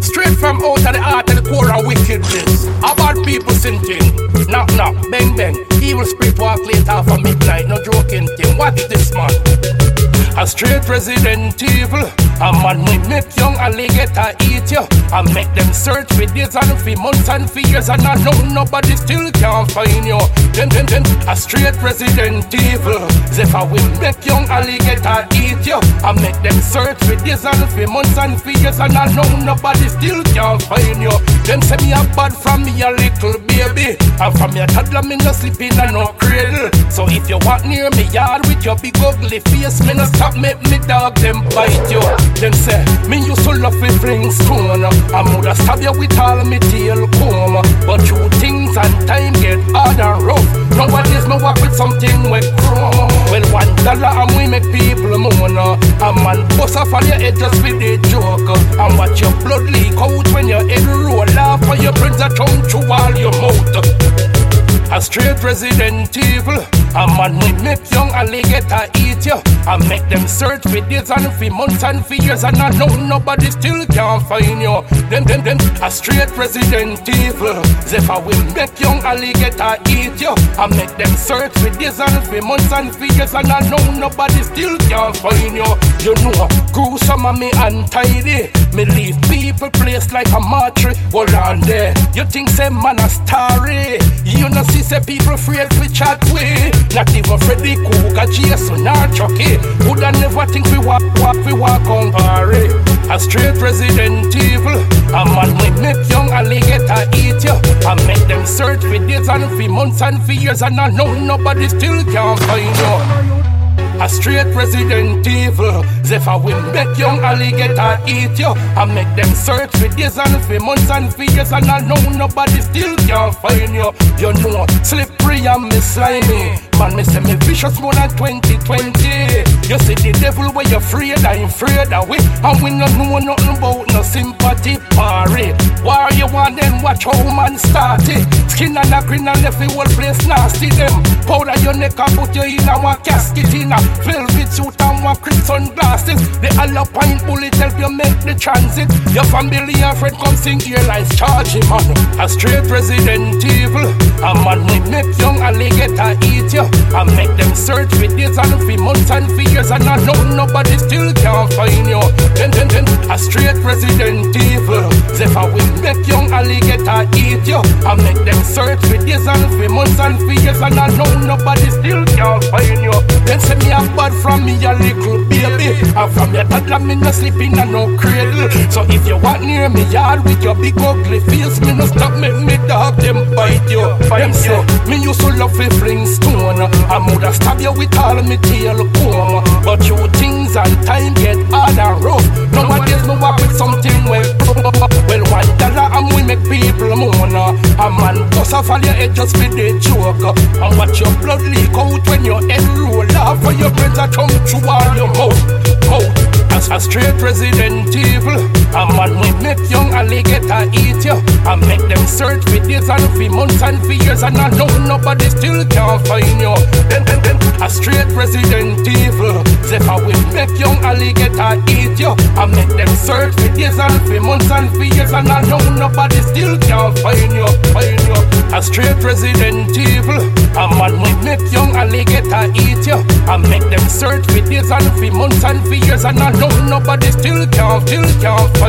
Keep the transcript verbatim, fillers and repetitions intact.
Straight from out of the heart of the core of wickedness. About people sinting. Knock knock, bang bang. Evil spirit walk late half of midnight. No joking thing. What's this man? A straight Resident Evil. A man we make young alligator eat you. I make them search for days and for months and for years, and I know nobody still can't find you. Then then then a straight Resident Evil. If I will make young alligator eat you, I make them search for days and for months and for years, and I know nobody still can't find you. Them say me a bad from me a little baby, and from your toddler me no sleeping and no cradle. So if you walk near me yard with your big ugly face, me no stop make me dog them bite you. Them say me used to love me fling stone, I woulda stab you with all me tail comb, but you things and time get hard and rough. Nowadays me walk with something with chrome. Well, one dollar and we make people moan. A man bust off on your head just with a joke, and watch your blood leak out when your head roll off, and your brains are tongue through all your mouth. A straight Resident Evil. A man we make young alligator eat you. I make them search for days and for months and for years, and I know nobody still can't find you. Them, them, them. A straight Resident Evil. If I will make young alligator eat you, I make them search for days and for months and for years, and I know nobody still can't find you. You know, gruesome and me untidy. Me leave people placed like a mattress. Hold on there. You think say man a story? You know see say people afraid to chat way. Not even Freddy Cougar, Jason or Chucky. Woulda never think we walk, walk, we walk on party. A straight Resident Evil. A man we make young alligator eat you. I make them search for days and for months and for years, and I know nobody still can't find you. A straight Resident Evil. If I will make young alligator eat you, I make them search for days and for months and for years, and I know nobody still can't find you. You know, slippery and me slimy. Man, me say me vicious more than twenty twenty. You see the devil where you're afraid, I'm afraid of it. And we no know nothing about no sympathy party. Why you want them watch how man start it? Skin and a grin and left the whole place nasty them. Powder your neck and put you in a one casket in a velvet suit and one crimson glasses. The Alpine bullet help you make the transit. Your family and friend come sing airlines charge him man. A straight Resident Evil. A man we make young alligator eat you. I make them search for days and for months and for years, and I know nobody still can't find you. Then then then a straight Resident Evil. If I will make young alligator eat you, I make them search for days and for months and for years, and I know nobody still can't find you. Then say me a bad from me a little baby, and from your toddler me no sleeping and no cradle. So if you walk near me yard with your big ugly face, me no stop make me dog them bite you. Them say me used to love a fling stone, I woulda stab you with all me tail comb, but you things and time get hard and rough. Nowadays me walk with something well. Well, one dollar and we make people moan. A man bust off on your head just with a joke, and watch your blood leak out when your head roll off, and your brains are come through all your mouth. Mouth. As a straight Resident Evil. A man we make young alligator eat you. I make them search for days and for months and for years, and I know nobody still can't find you. Then then then a straight Resident Evil. If I will make young alligator eat you, I make them search for days and for months and for years, and I know nobody still can't find you. Find you. A straight Resident Evil. A man we make young alligator eat you. I make them search for days and for months and for years, and I know nobody still can't, still can't find